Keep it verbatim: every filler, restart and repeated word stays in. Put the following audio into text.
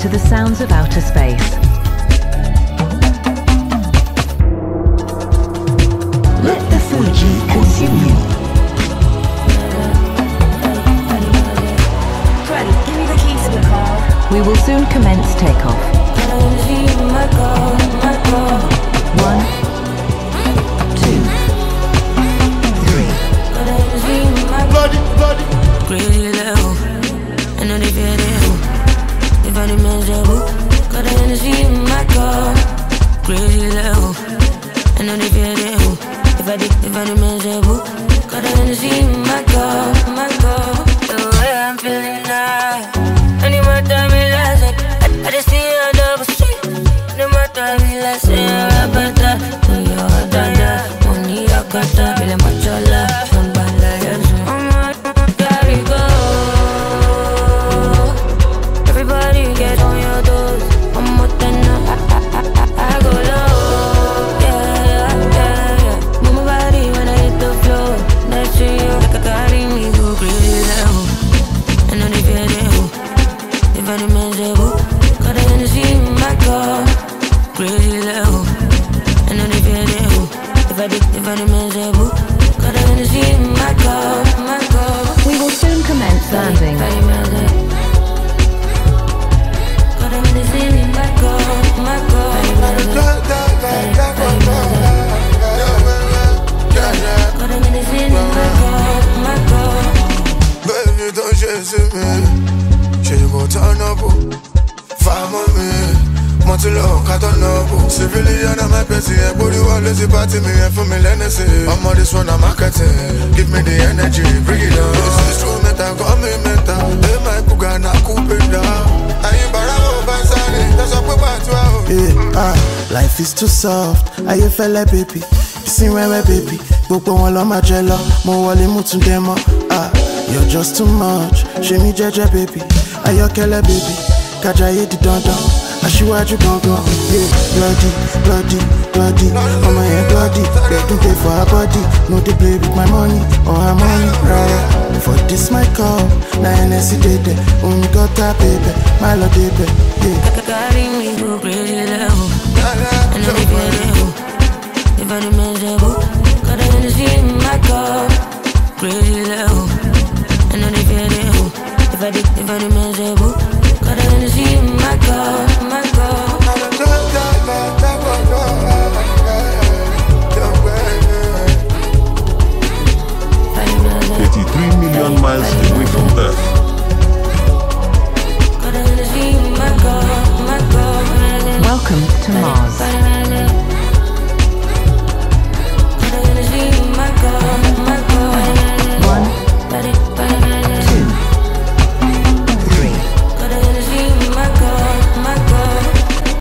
to the sounds of outer space. Let the Fuji consume you. Freddie, give me the keys to the car. We will soon commence takeoff. One, two, three. Bloody, bloody. Crazy level, I know they feel it. If I didn't mess up, got the energy in my car. Crazy level, I know they feel it. If I did, if I didn't mess up, got the energy in my car, my car. The way I'm feeling now, any more time we last it. I, I just see a double street. No more time we last it. I'm better, you're better. Money I got that, feeling much of love. I'm bad like you. Everybody get on your toes. One more time now, I, I, I, I go low. Yeah, yeah, yeah, yeah. Move my body when I hit the floor. Next to you, carry me go crazy level. I know they feel it. If I didn't mess up, got the energy in my car. Crazy level. I know they feel it. If I did, if I didn't mess up, got the energy in my car, my car. We will soon commence landing. Baby, don't chase me. She go turn up. Follow me. Want to look, I don't know. Civilian, I'm a petty. Everybody want to party me and for me, let me see. I'm on this one, I'm marketing. Give me the energy, bring it on. This instrumental, call me mental. They might cook and I coop it down. I ain't barrel, Bansani. That's what we're about to have. Yeah, ah, life is too soft. Are you fella, baby? You see where we baby. Gbogbo wọn lọ máa jẹ lọ. Mo wọlé mú tún dé mọ́. Ah, you're just too much. Ṣé mi jẹ́jẹ́, baby? Ayọ̀kẹ́lẹ́, baby. Kájàyé di dandan. Aṣíwájú gangan. Yeah, bloody, bloody, bloody. Ọmọ yẹn bloody. Gbẹ̀dún pay for her body. No dey play with my money or her money. Rárá. For this my call. Na N S C dey there. Omi gọ́tà baby. Má lọ débẹ̀. Yeah. Carry me go crazy level. I know they feel it. If I didn't mess up, got the energy in my car. Crazy level. I know they feel it. If I did, if I didn't mess up, got the energy in my car, my car. eighty-three million miles away from Earth. Got the energy in my car, my car. Welcome to Mars.